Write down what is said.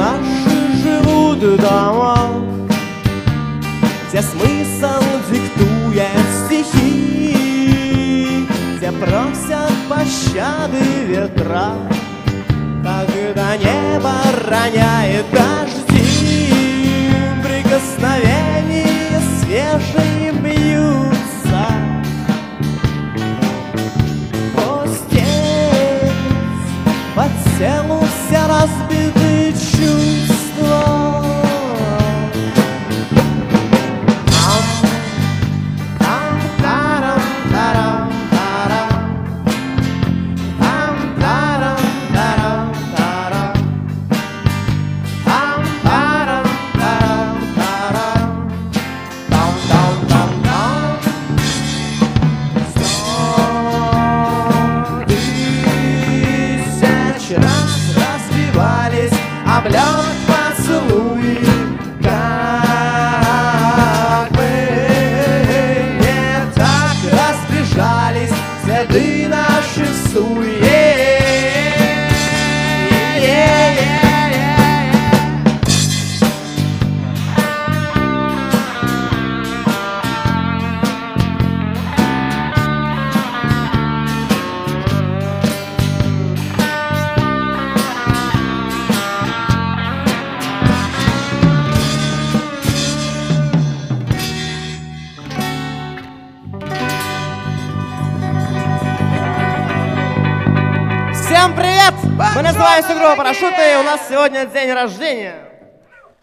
наши живут дома, где смысл диктует стихи, где просят пощады ветра, когда небо роняет дожди, прикосновения свежие бьются. Пустеть по телу все разбитые чувства. Облет поцелуи, как мы не так разбежались, следы наших сует. Всем привет! Мы называемся группа «Парашюты», и у нас сегодня день рождения.